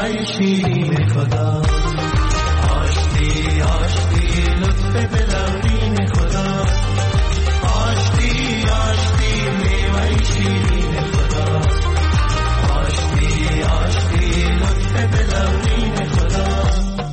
میوه شیرین خدا، آشتی آشتی لطف بلورین خدا، آشتی آشتی میوه شیرین خدا، آشتی آشتی لطف بلورین خدا.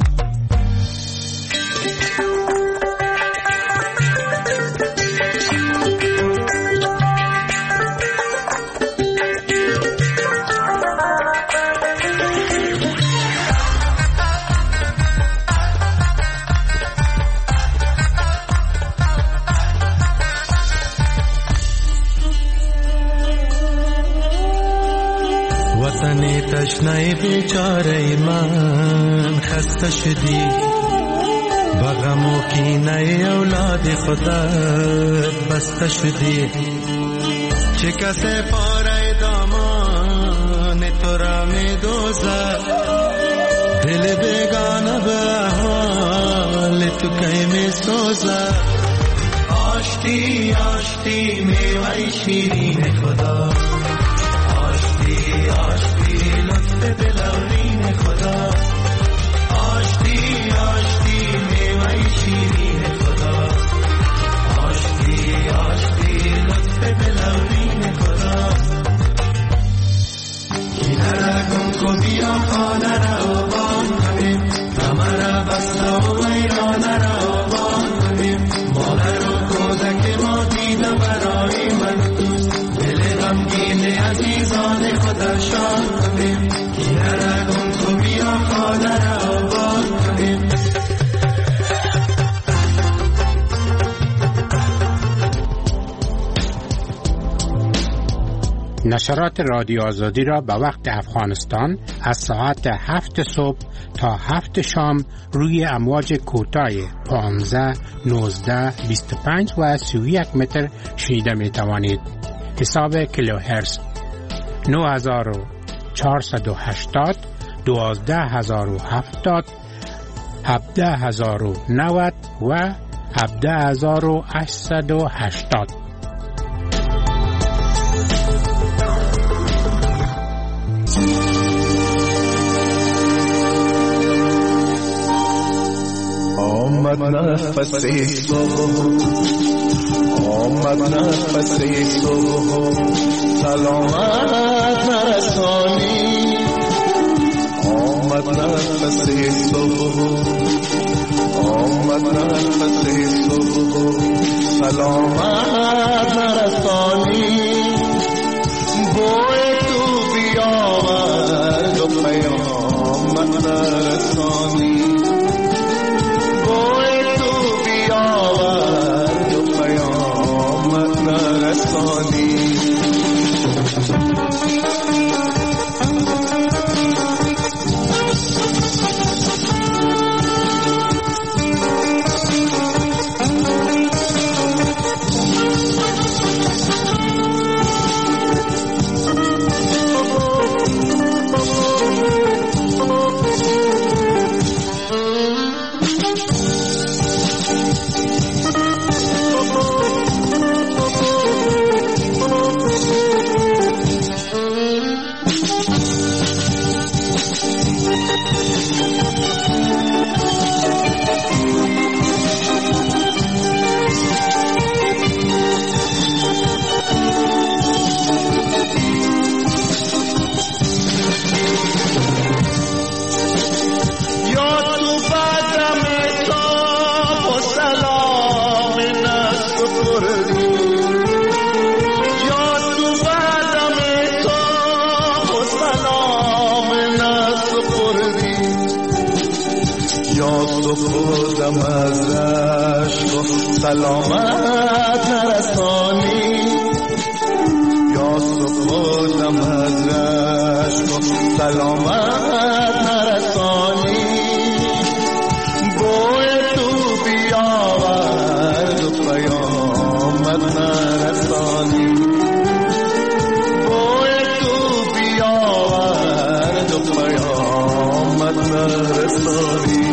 تشنه بیچاره من خسته شدی، بغم و کینه اولاد خودت بسته شدی. چه کسی پاره دامان تو را می دوزد، دل بیگانه به احوال تو کی می سوزد. آشتی آشتی میوه شیرین خدا، آشتی آشتی لطف بلورین خدا، آشتی آشتی میوه شیرین خدا، آشتی آشتی لطف بلورین خدا. کناره گم کو بیا خانه را آبان کنیم، کمره بسته و ویرانه را آبان کنیم. مادر و کودک ما دیده برای من دوست، دل غمگین عزیزان خدا شاد کنیم. کناره گم کو بیا خانه را آبان کنیم. نشرات رادیو آزادی را به وقت افغانستان از ساعت 7 صبح تا 7 شام روی امواج کوتاه 15، 19، 25 و 31 متر شنیده می توانید. حساب کیلوهرتز 9480، 12070، 17090 و 17880. آمد نفس صبح، آمد نفس صبح، سلامت نرسانی. آمد نفس صبح، آمد نفس صبح، سلامت نرسانی. بوی تو بیاورد و پیامت نرسانی. خودم از عشق و سلامت نرسانی. یا خودم از عشق و سلامت نرسانی. بوی تو بیاورد و پیامت نرسانی. بوی تو بیاورد و پیامت نرسانی.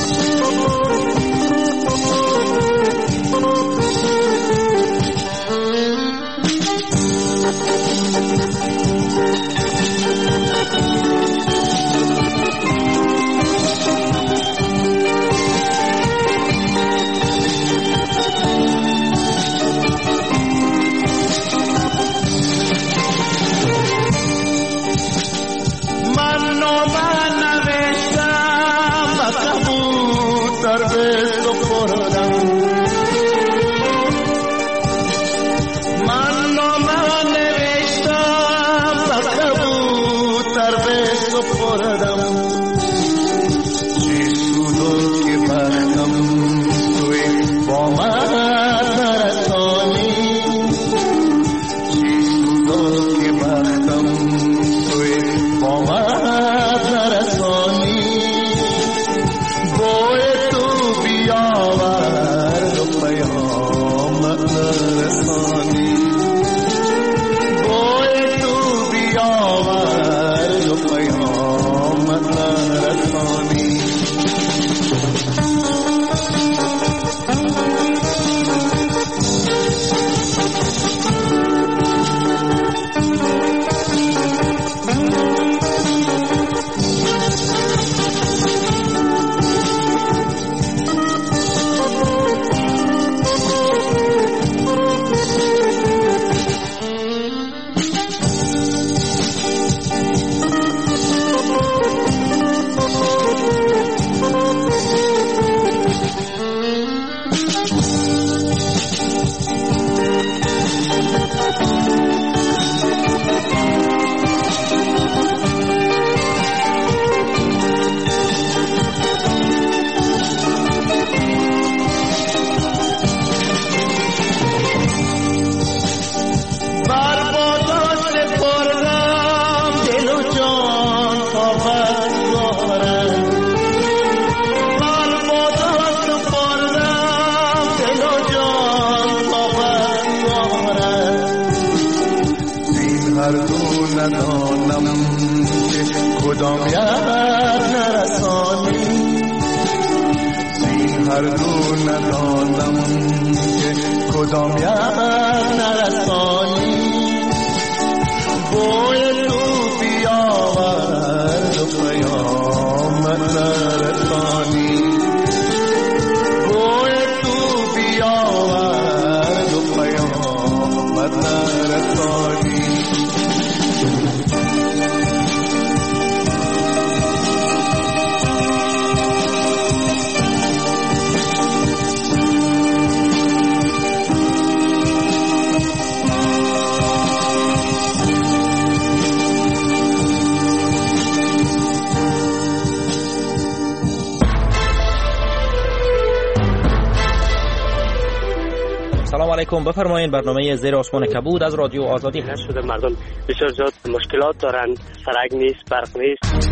سلام علیکم، بفرمایید. برنامه زیر آسمان کبود از رادیو آزادی هست. شده مردم بسیار زیاد مشکلات دارن، سرک نیست، برق نیست.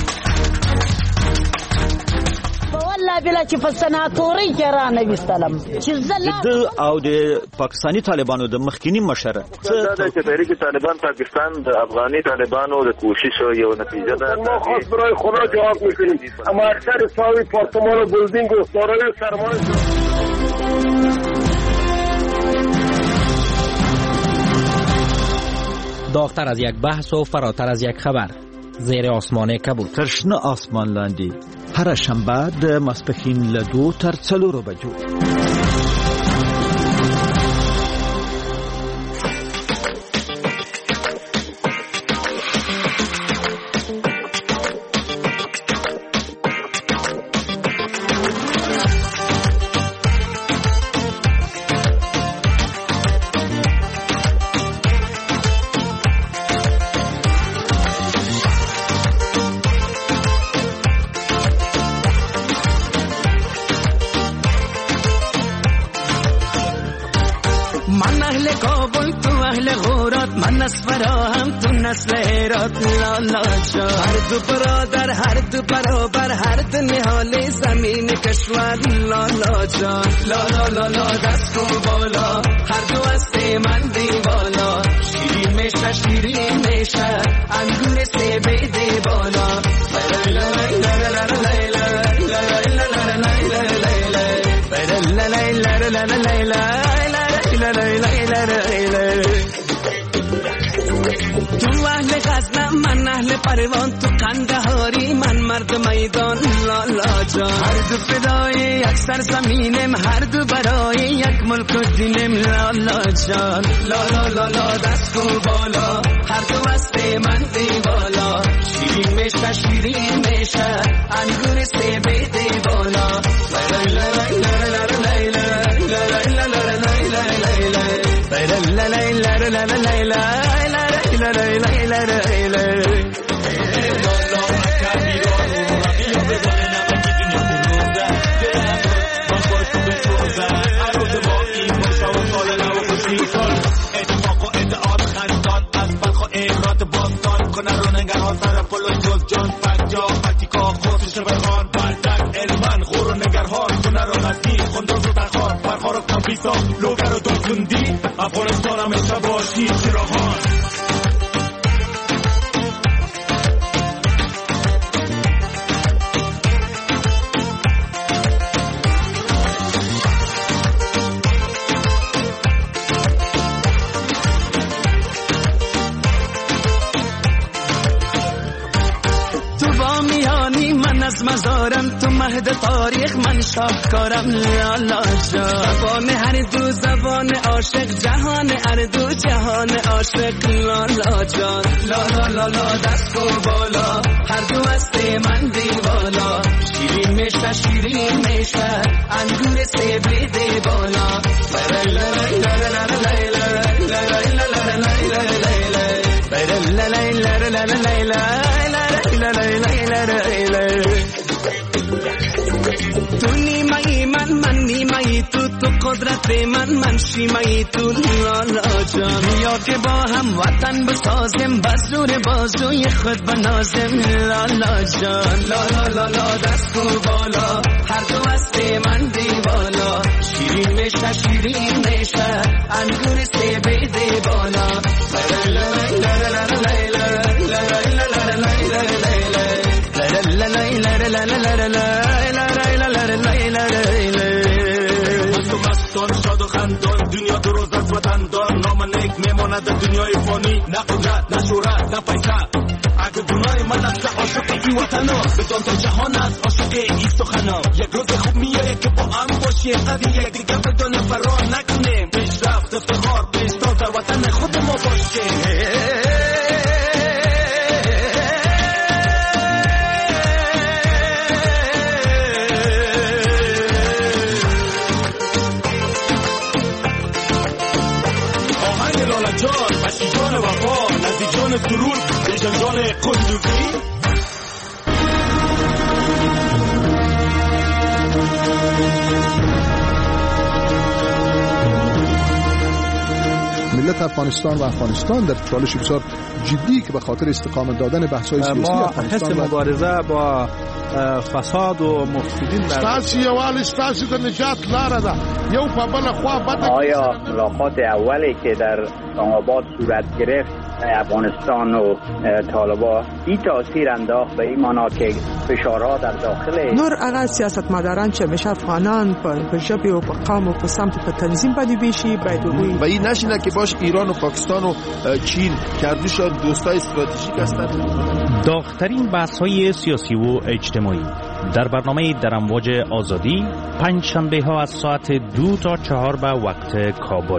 والله بلا چې په سناتوري کې را نویستلم چې د او د پاکستانی طالبانو د مخکینی مشر دا چې تحریک طالبان پاکستان د افغاني طالبانو د کوششو یو نتیجه ده. ما خاص برای خدا جواب میکنیم، اما اکثر ساوی پارتمان و بلدینگ و سارای سرمایه داغتر از یک بحث و فراتر از یک خبر. زیر آسمان کبود. ترشنه آسمان لاندی. هر شنبه د ماسپښین له 2 تر 4 بجو. هر دو برادر، هر دو برابر، هر دو نهال زمین کشور. لالا جان، لالا لالا دست کن بالا، هر دو از سیمندی بالا. شیرین میشه، شیرین میشه، انگور سیبیدی بالا. لا لا لا لا لا لا لا لا لا لا لا لا لا تو اهل غزنم من اهل پروان تو قندهاری من مرد میدان لالا جان هر دو فدای یک سرزمینم هر دو برای یک ملک و دینم لالا جان لالا لالا دست کو بالا هر دو وسط من دیوالا شیرین میشه شیرین میشه انگور سیب دیوالا لوگر و دخوندی افغانستان همیشه باشی چراغان از مزارم تو مهد تاریخ من شاهکارم لالا جان زبان هر دو زبان عاشق جهان هر دو جهان عاشق لالا جان لالا لالا دست کو بالا هر دو وسط من دیوالا شیرین میشه شیرین میشه انگور سیب دیوالا تو نیمه‌ای من نیمه‌ای تو قدرت من شیمه‌ای تو لالا جان یا که با هم وطن بسازیم بزرگ بازوی خود بنازیم لالا جان لالا لالا دست کو بالا هر دو وسط من دیوالا شیرین میشه شیرین میشه انگور سیب دیوالا شاد و خندان دنیا دو روز از وطن دار نام نیک میماند دنیای فانی نه قدرت نه شهرت نه پیسه اگه گناه من است عاشق این وطنا بدان تا جهان است عاشق این سخنا یک روز خوب میاد که با هم باشیم قدر یک دیگه بدان فرار نکنیم پیشرفت افتخار پیشتاز در وطن خود ما باشیم جان وفا نزدیک جان سرور بیشن جان قندوقی ملت افغانستان و افغانستان در چالش بسیار جدی که به خاطر استقامت دادن بحث‌های سیاسی افغانستان ما حس مبارزه با فساد و مفسدین ستاسو یوال ستاسو د نجات لاره ده یو په بل خوا بده. آیا ملاقات اولی که در اسلام‌آباد صورت گرفت افغانستان و طالبان این تاثیر انداخت به این معنا که فشارها در داخل نور هغه سیاستمداران چې همیشه افغانان په ژبې او په قوم او په سمت په تنظیم باندې بیشي باید و این نشینه که باش ایران و پاکستان و چین که هردوشان دوستای استراتژیک هستند. داغ‌ترین بحث‌های سیاسی و اجتماعی در برنامه در امواج آزادی پنج شنبه ها از ساعت 2 تا 4 به وقت کابل.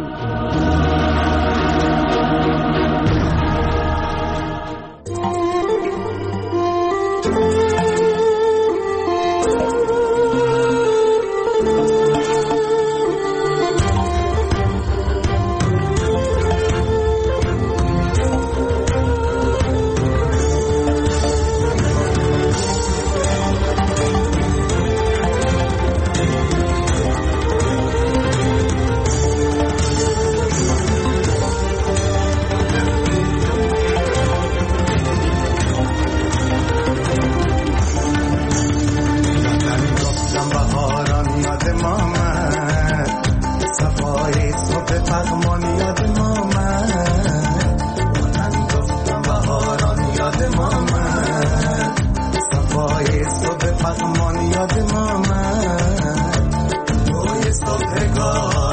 یاد ما من روی صبحگاه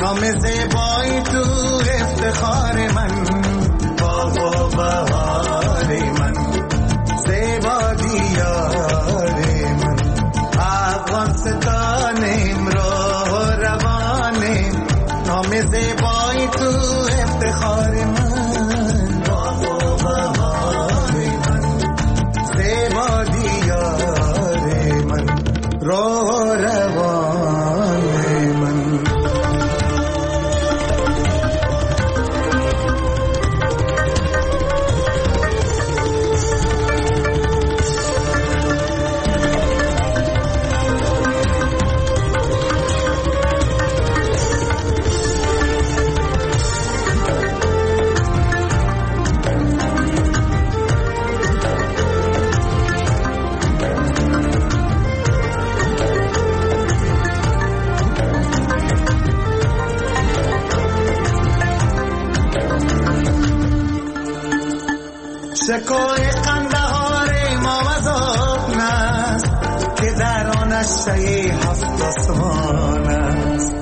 نام زیبایی تو افتخار من، باغ و بهار من، زیبا دیار من. افغانستانیم راه و روانیم، نام زیبایی تو افتخار من، باغ و بهار من، زیبا دیار من، راه و روان من. شکوی قندهار ما مذاب نست که در آن اشتهی هفت آسمان است.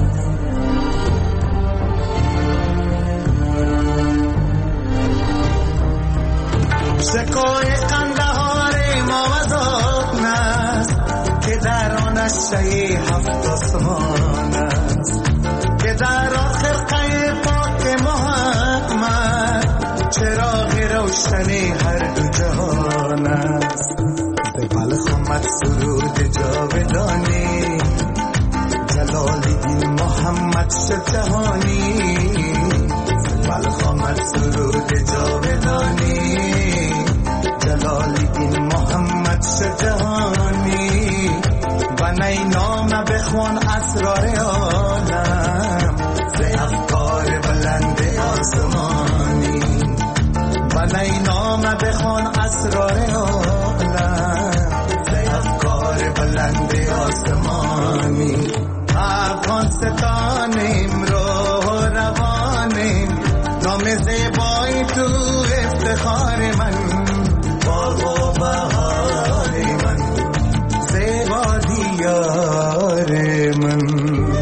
شکوی قندهار ما مذاب نست که در آن اشتهی هفت آسمان است. که در آخر قی پاک محمد چراغ روشنی هر دو جهان است. به بلخ آمد سرود جاودانی، جلال الدین محمد شد جهانی. به بلخ آمد سرود جاودانی، جلال الدین محمد شد جهانی. و نی نام بخوان اسرار عالم، ز افکار بلند آسمانی. و نی نام بخوان اسرار عالم، ز افکار بلند آسمانی. افغانستانیم راه و روانیم، نام زیبایی تو افتخار من، باغ و بهار من، زیبا دیار من.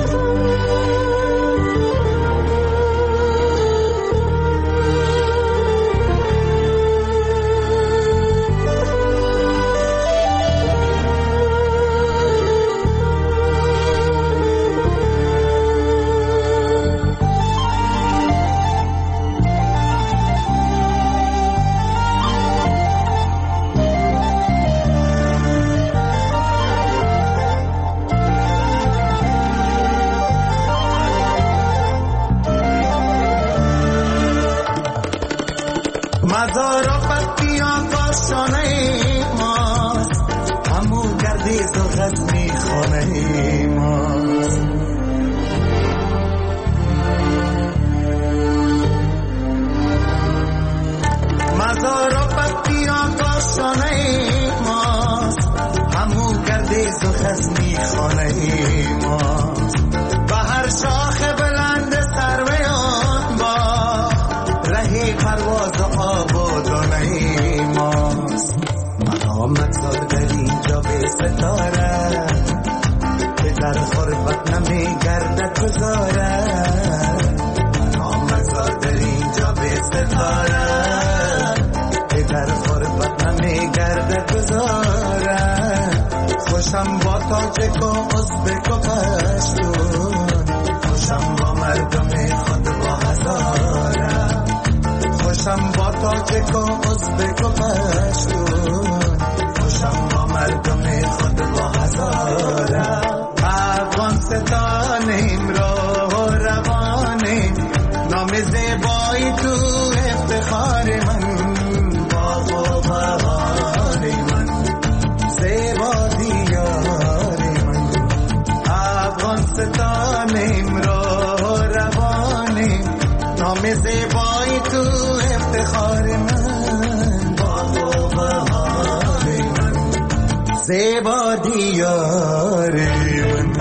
مزار و فتیان کاشانه ماست، همو گردیز و غزنی خانه ماست. مزار و فتیان کاشانه ماست، همو گردیز و غزنی خانه ماست. و هر شاخ بلند سروی آن با رهی پرواز آبادانه ماست. مقامت زار در اینجا به ستاره، که در غربت نمیگردد گذاره. مقامت زار در اینجا به ستاره، که در غربت نمیگردد گذاره. خوشم با تاجک و ازبک و پشتون، خوشم با مردم خود با هزاره. خوشم با تاجک و ازبک و پشتون، خوشم با مردم خود با هزاره. افغانستانیم راه و روانیم، نام زیبایی تو افتخار من، باغ و بهار من، زیبا دیار من. افغانستانیم راه و روانیم، نام زیبایی تو افتخار من، باغ و بهار من، زیبا دیار من.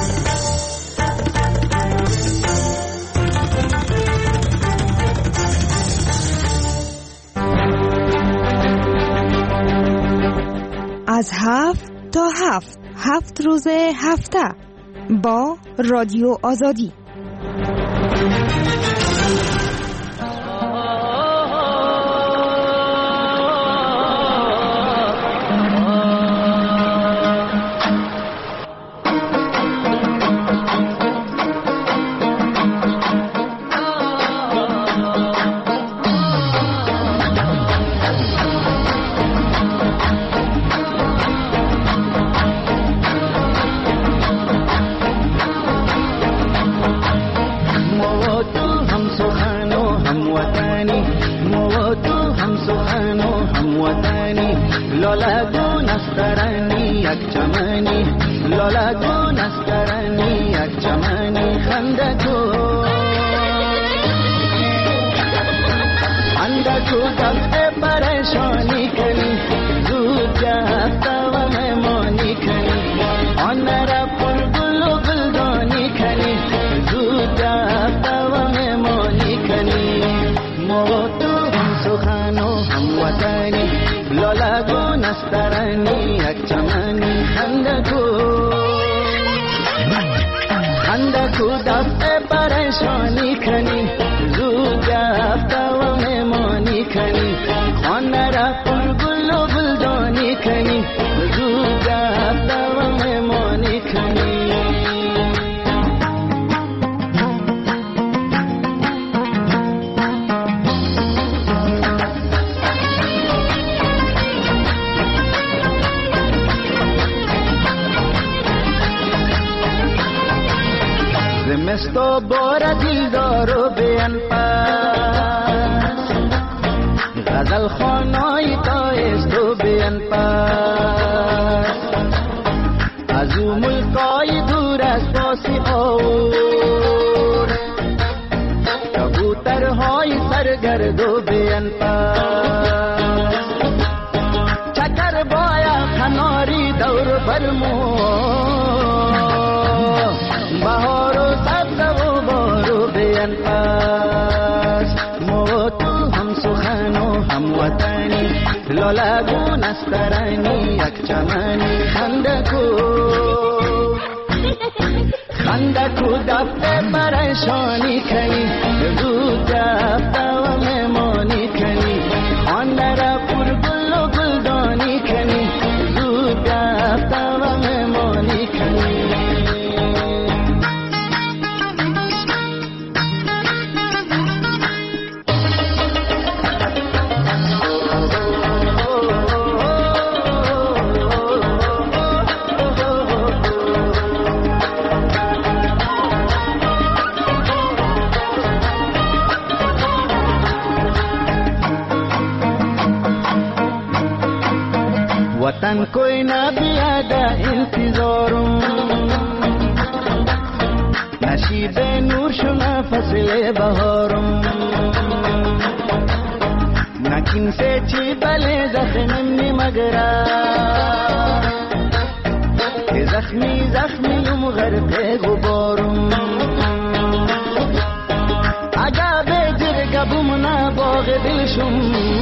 از 7 تا 7 روز هفته با رادیو آزادی. لالگون است درنی یک چمنی لالگون است درنی یک چمنی خنده کو دفعه پریشانی کنی زود جهسته و مهمانی کنی آن را پر گل و گلدانی کنی زود جهسته و مهمانی کنی ما تو هم سخن و هم وطنی لالگون است درنی یک چمنی خنده کو دفعه پریشانی کنی زود جهسته و مهمانی کنی خانه را پر گل و گلدانی کنی زود جهسته و مهمانی کنی زمستو بار دیلدارو بیان پاس غزل خانای تایستو بیان پاس از او ملکای دور از باسی آور کبوترهای سرگردو بیان پاس چکر بایا کناری دور برمو بهار و سبز و بارو بیان پاس ما تو هم سخن و هم وطنی لالگون است درنی یک چمنی خنده کو دفعه پریشانی کنی زود جهسته و مهمانی کنی آن را پر گل و گلدانی کنی زود جهسته و مهمانی کنی वतन कोई ना बियादा इंतजारों नशीब नूर शुना फसले बहारों नकिन से ची बले जख्मी मगरा जख्मी जख्मी मगरते गुबारों आजा बेजर गबुमना बाग दिलशुम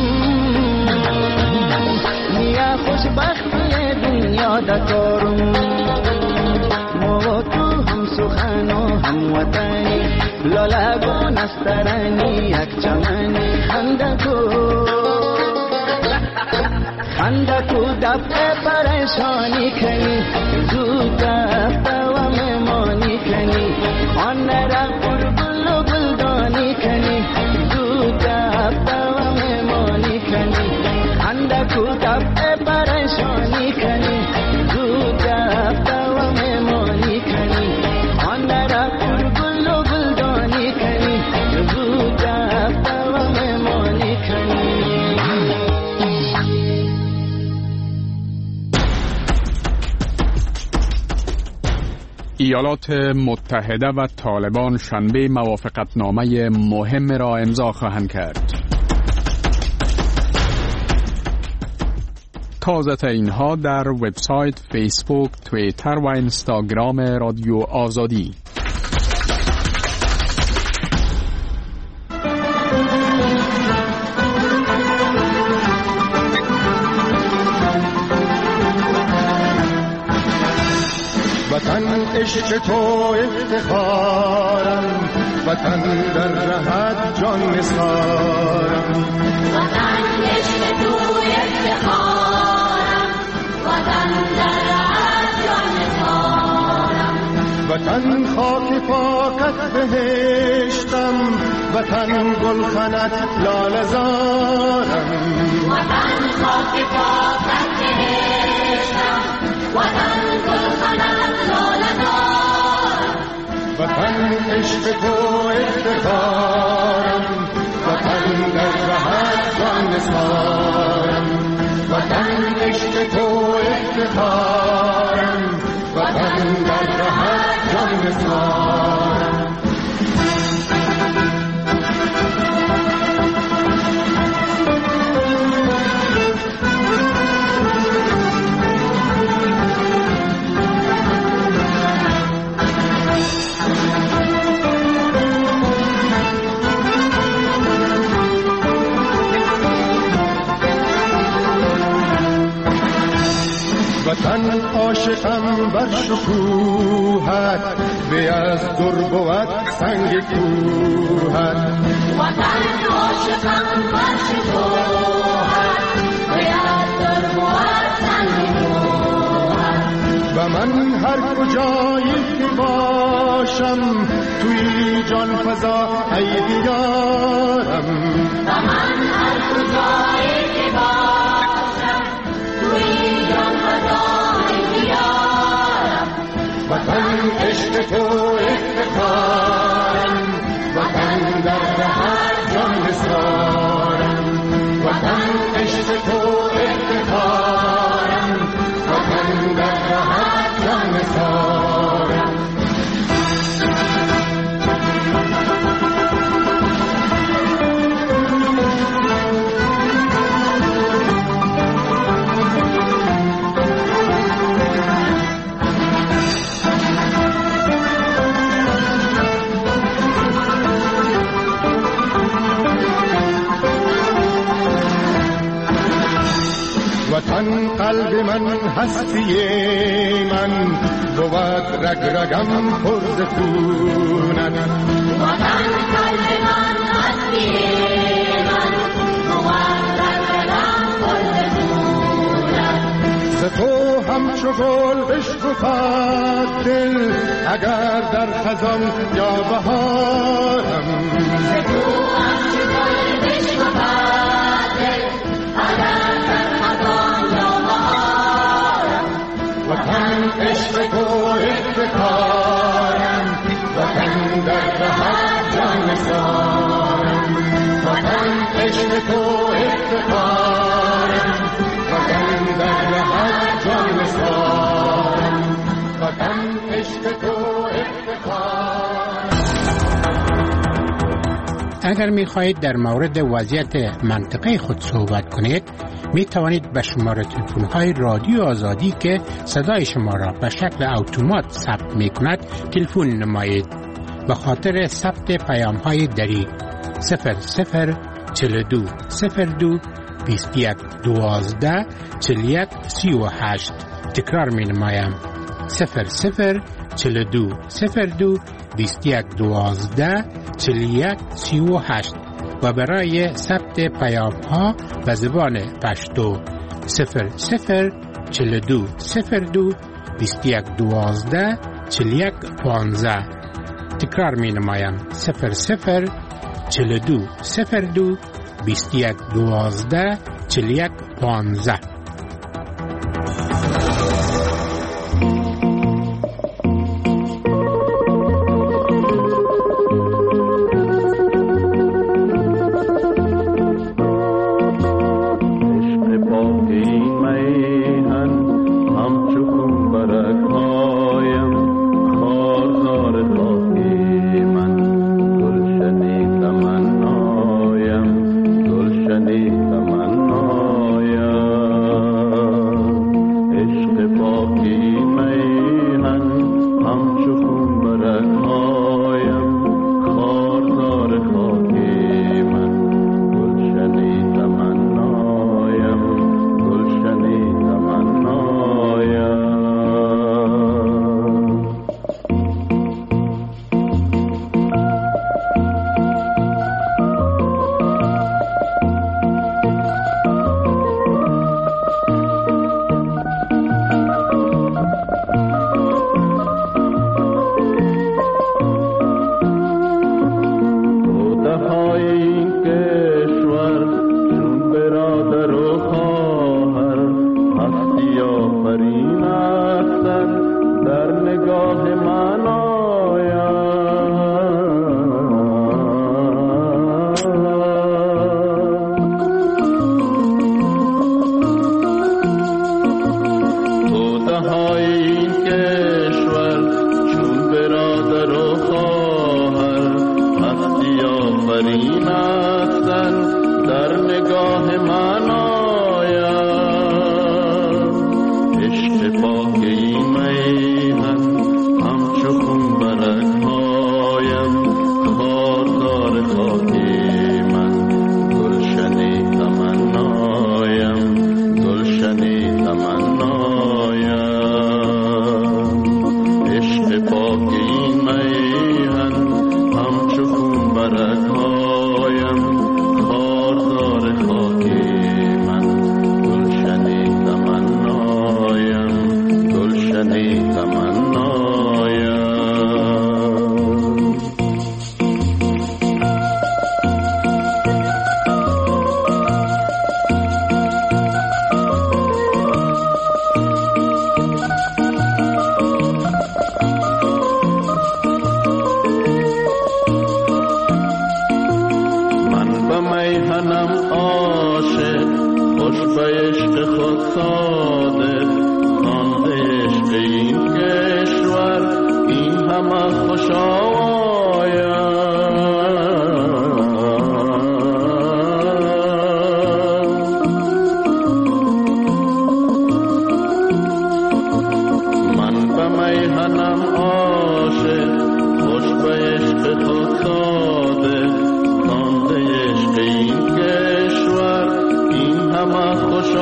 या خوشبختی دنیا دکارم ما تو هم سخن و هم وطنی لالگون است درنی یک چمنی خنده کو دفعه پریشانی کنی زود جهسته و مهمانی کنی آن را پر گل و گلدانی کنی زود جهسته و مهمانی کنی خنده کو دفعه پریشانی کنی زود جهسته و مهمانی کنی آن را پر گل و گلدانی کنی زود جهسته و مهمانی کنی ایالات متحده و طالبان شنبه موافقتنامه مهم را امضا خواهند کرد. تازه اینها در وبسایت، فیسبوک، توییتر و اینستاگرام رادیو آزادی. وطن عشق تو افتخارم وطن در رهت جان نثارم وطن عشق تو افتخارم وطن در رهت جان نثارم وطن خاک پاکت بهشتم وطن گلخنت لاله زارم وطن خاک پاکت بهشتم وطن گلخنت لاله زارم وطن عشق تو افتخارم وطن در رهت جان نثارم وطن وطن عشق تو افتخارم، وطن در رهت جان بسپارم. وطن عاشقم بر شکوهت، به از در بود سنگ کوهت. وطن عاشقم بر شکوهت، به از در بود سنگ کوهت. و من هر کجایی که باشم، توی جان فضا ای دیارم. و من هر کجایی که باشم، توی جان فضا ای دیارم. وطن عشق تو افتخارم، وطن در رهت جان بسپارم. وطن عشق تو افتخارم، وطن در رهت جان بسپارم. وطن قلب من هستی من، بود رگ رگم پر ز خونت. وطن قلب من هستی من، بود رگ رگم پر ز خونت. ز تو همچو گل بشکفد دل، اگر در خزان یا بهارم. ز تو همچو گل بشکفد دل، اگر در خزان یا بهارم. وطن عشق تو افتخارم، وطن در رهت جان بسپارم. وطن عشق تو افتخارم، وطن در رهت جان بسپارم. وطن عشق تو افتخارم. اگر می خواهید در مورد وضعیت منطقه خود صحبت کنید، می توانید به شماره تلفن های رادیو آزادی که صدای شما را به شکل اتومات ثبت می کند تلفن نمایید. به خاطر ثبت پیام های دری 0042 02 21 12 41 38. تکرار می نمایم 0042 02 21 12 41 38 و برای ثبت پیام ها به زبان پشتو 0042 02 21 12 41 15. تکرار می نمایم 0042 02 21 12 41 15. ترین اختر در نگاه من آید. عشق پاک این میهن همچو خون برگهایم، خاردار خاکی من گلشن تمنایم، گلشن تمنایم. عشق پاک این میهن همچو خون برگهایم، خاردار خاکی من گلشن تمنایم، گلشن تمنایم. میهنم عاشق، خوش به عشق خود صادق، خوانده عشق این کشور این همه خوش آید. من به میهنم عاشق، خوش به عشق خود صادق، این کشور این همه خوش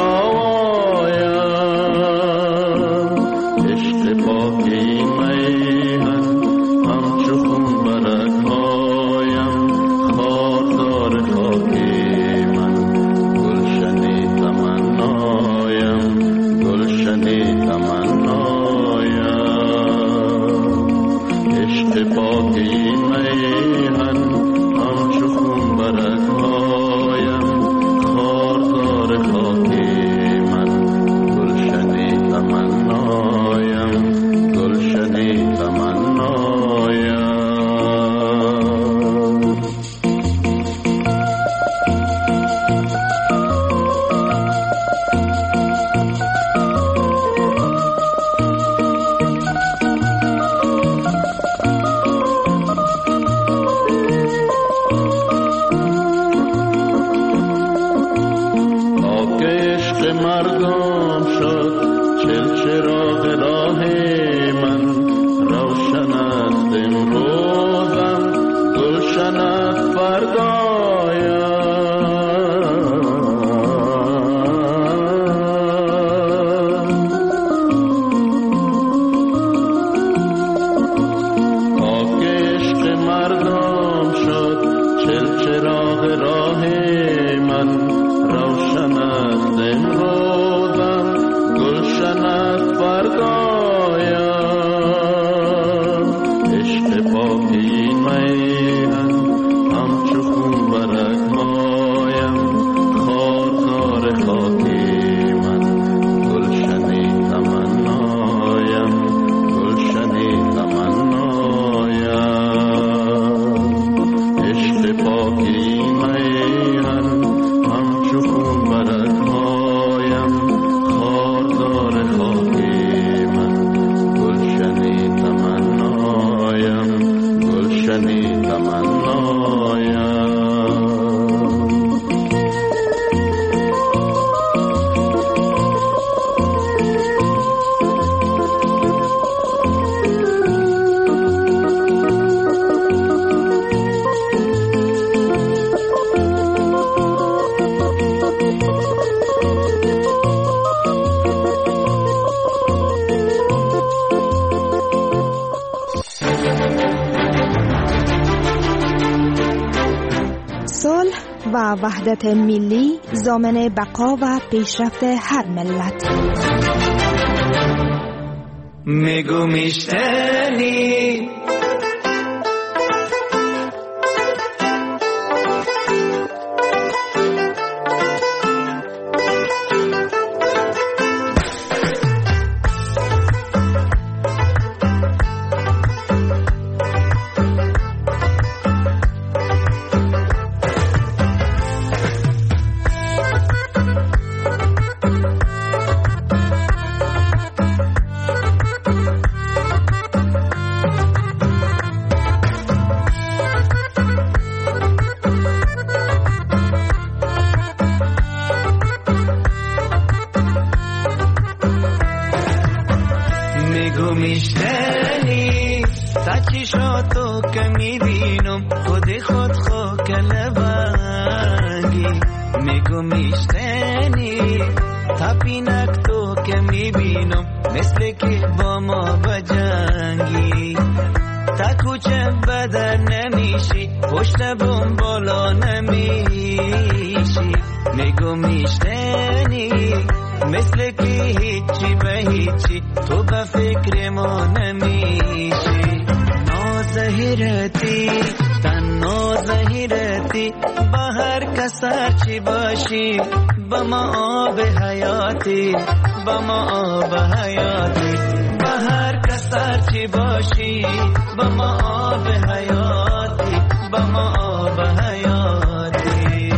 آید. عشق پاک این میهن همچو خون برگهایم، خاردار خاکی من گلشن تمنایم، گلشن تمنایم. عشق پاک این میهن همچو خون برگهایم، خاردار خاکی من گلشن تمنایم، گلشن تمنایم. مردم شد چراغ راه من، روشن است امروزم گلشن است فردایم. خاک عشق مردم شد چراغ راه من، روشن است امروزم گلشن است فردایم. عشق پاک این میهن همچو خون برگهایم، خاردار خاکی من گلشن تمنایم، گلشن تمنایم. عشق پاک این میهن همچو خون برگهایم، خاردار خاکی من گلشن تمنایم، گلشن تمنایم. و وحدت ملی ضامن بقا و پیشرفت هر ملت. میگو میشتنی میبینم خود خاک لبنگی میگو میشتنی تپینک تو که میبینم مثل که با ما بجنگی تا کوچه بدن نمیشی پشت بوم بالا نمیشی میگو میشتنی مثل که هیچی به هیچی تو به فکر ما نمیشی نازهیرتی تن نازهیرتی با هر کسر چی باشی با ما آب حیاتی با ما آب حیاتی با هر کسر چی باشی با ما آب حیاتی با ما آب حیاتی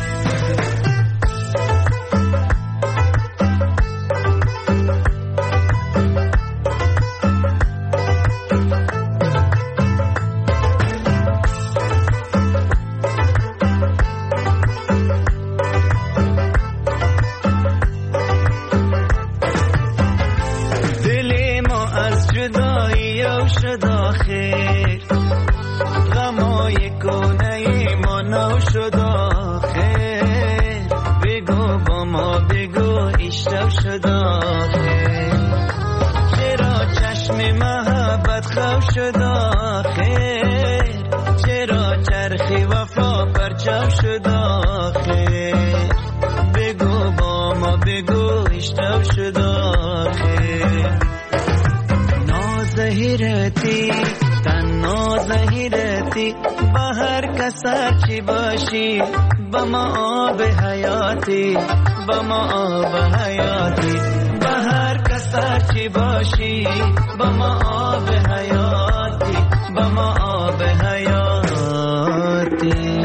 شد آخر غمای کنه ما نو شد آخر بگو با ما بگو اشتو شد آخر چرا چشم محبت خو شد آخر چرا چرخی وفا پرچو شد آخر بگو با ما بگو اشتو شد آخر نازهیرتی تن نازهیرتی با هر کسر چی باشی با ما آب حیاتی با ما آب حیاتی با هر کسر چی باشی با ما آب حیاتی با ما آب حیاتی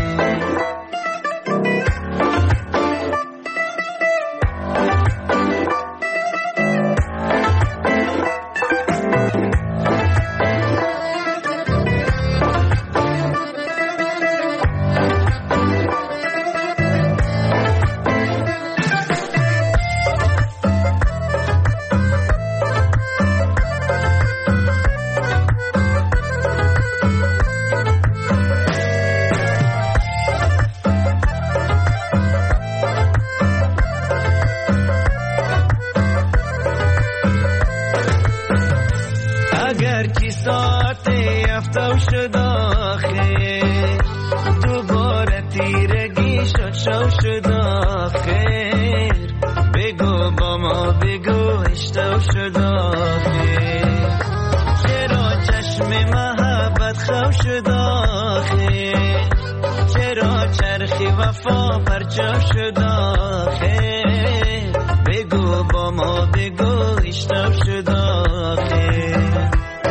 شد آخر دوباره تیرگی شو شد آخر بگو با ما بگو اشتو شد آخر چرا چشم محبت خو شد آخر چرا چرخی وفا پرچو شد آخر بگو با ما بگو اشتو شد آخر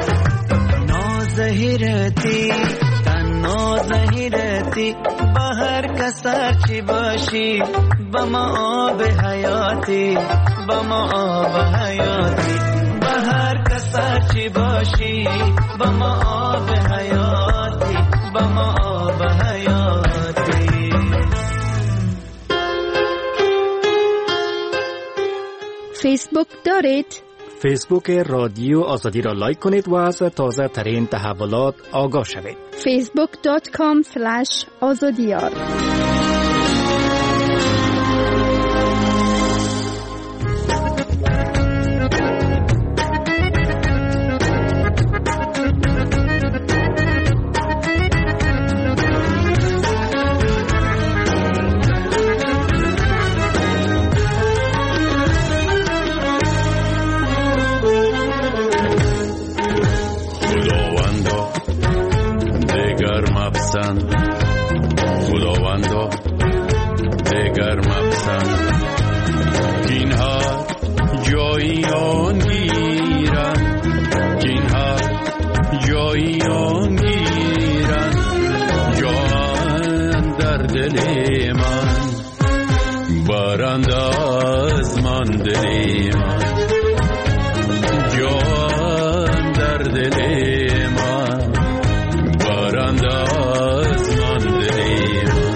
نازهیرتی تن نازهیرتی با هر کسر چی باشی با ما آب حیاتی با ما آب حیاتی با هر کسر چی باشی با ما آب حیاتی با ما آب حیاتی فیسبوک دارید؟ فیسبوک رادیو آزادی را لایک کنید و از تازه ترین تحولات آگاه شوید. facebook.com/azadiyar خداوندا دگر مپسند اینها جایی آن گیرن اینها جایی آن گیرن جان در دل من برند از من دل من جان در دل من برند از من دل من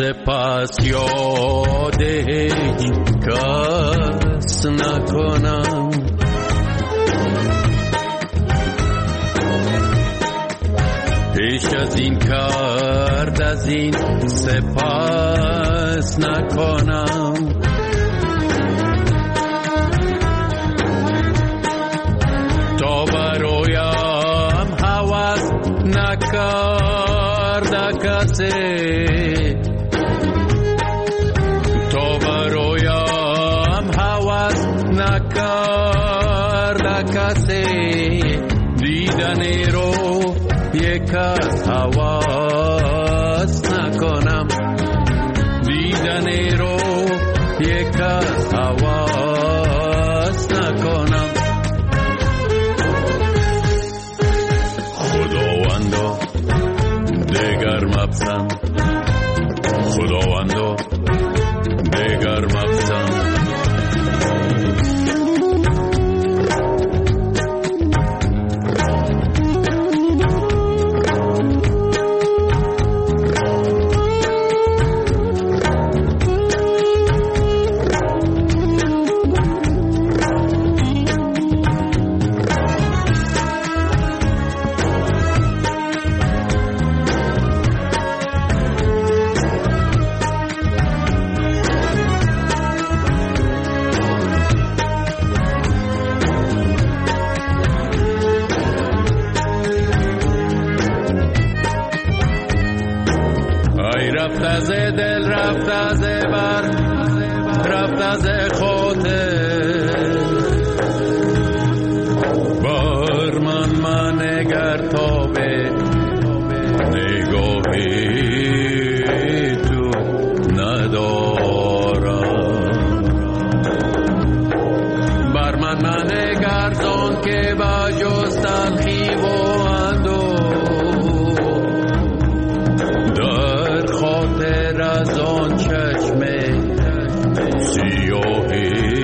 سپس یاد هیچ کس نکنم. پیش از این کرد از این سپس نکنم. تا برایم هوس نکرده کسی، تا برایم هوس نکرده کسی، دیدنی رو یک از هوس نکنم. دیدنی رو یک از هوس نکنم. خداوندا دیگر مپسند، خداوندا دیگر مپسند. رفت از دل، رفت از بر، رفت از خاطر. بر من نگر تا به نگاهی تو ندارم. بر من نگر زان که با جز تلخی و خاطر از آن چشم سیاهی